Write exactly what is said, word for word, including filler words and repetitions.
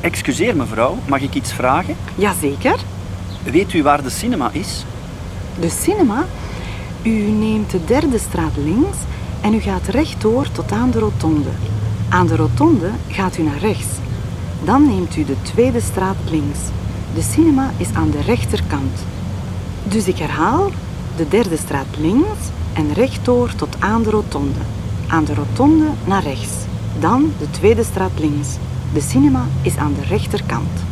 Excuseer mevrouw, mag ik iets vragen? Jazeker. Weet u waar de cinema is? De cinema? U neemt de derde straat links en u gaat rechtdoor tot aan de rotonde. Aan de rotonde gaat u naar rechts. Dan neemt u de tweede straat links. De cinema is aan de rechterkant. Dus ik herhaal, de derde straat links en rechtdoor tot aan de rotonde. Aan de rotonde naar rechts. Dan de tweede straat links. De cinema is aan de rechterkant.